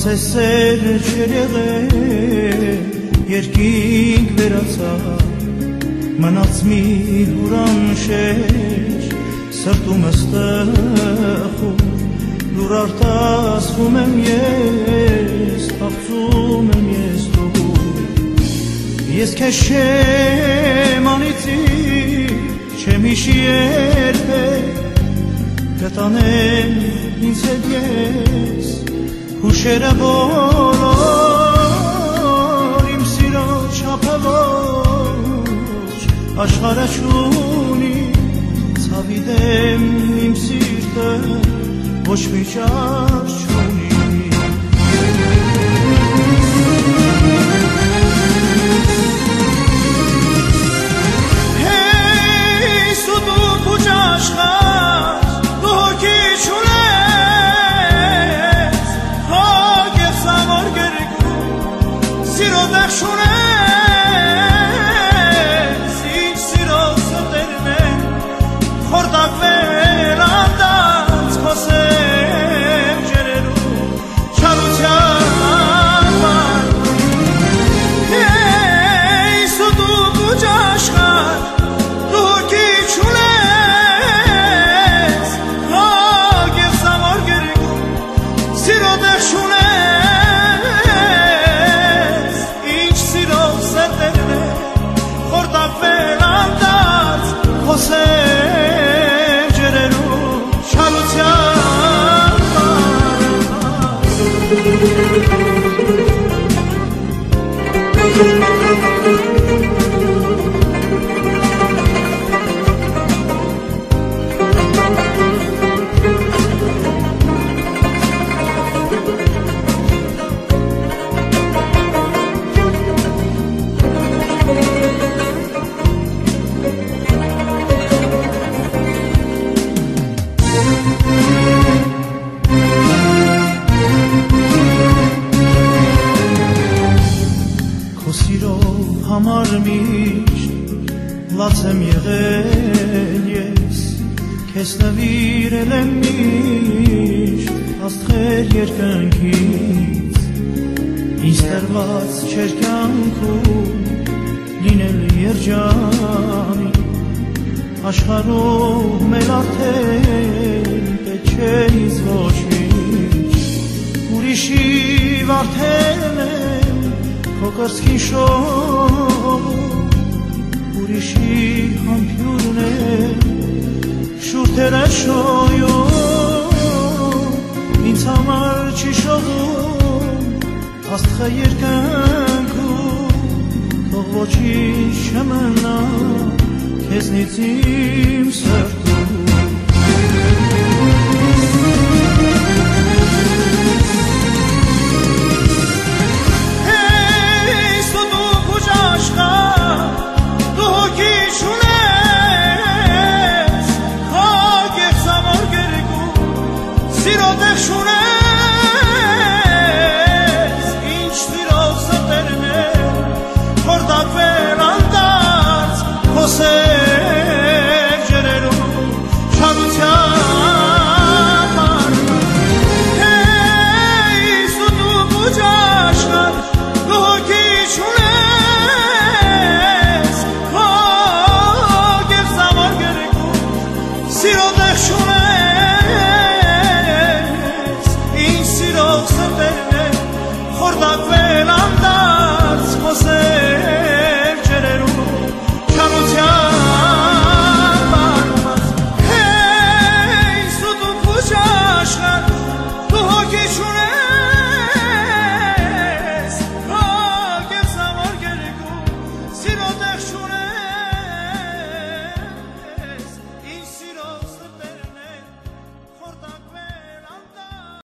ասես սեր չեր եղել, երկինք վերացավ, մնաց մի հուրանշեր, սրտումս տխուր, լուր արտասվում եմ ես, թախծում եմ ես դու, ես քեզ չեմ անիծի, չեմ հիշի երբեք, կտանեմ ինձ հետ ես, հուշերը բոլոր իմ սիրո չափը ոչ, աշխարհը չունի, ցավի դեմ իմ սիրտը ոչ մի ճար չունի։ Հեյ սուտուկ ու ճաշխար, դու հոգի չունես, հոգ ես ամոր գերգու, սիրո դեղ չունես, ինչ սիրո սրտերն են, խորտակվել անդանց քո սեր ջերերու, չարության վար։ Հեյ սուտուկ ու ճաշխար, դու հոգի չունես, հոգ ես ամոր գերգու, սիրո դեղ չունես, ինչ սիրո սրտերն են, խորտակվել անդանց քո սեր ջերերու, չարության համար միշտ լաց եմ եղել ես, քեզ նվիրել եմ միշտ աստղեր երկնքից, ինձ տրված չէր կյանքում լինել երջանիկ, աշխարհում էլ արդեն պետք չէ ինձ ոչինչ, ուրիշի վարդերն եմ քո կրծքի շող, ուրիշի համբյուրն է շուրթերը շոյում, ինձ համար չի շողում աստղը երկնքում, թող ոչինչ չմնա քեզնից իմ սրտում։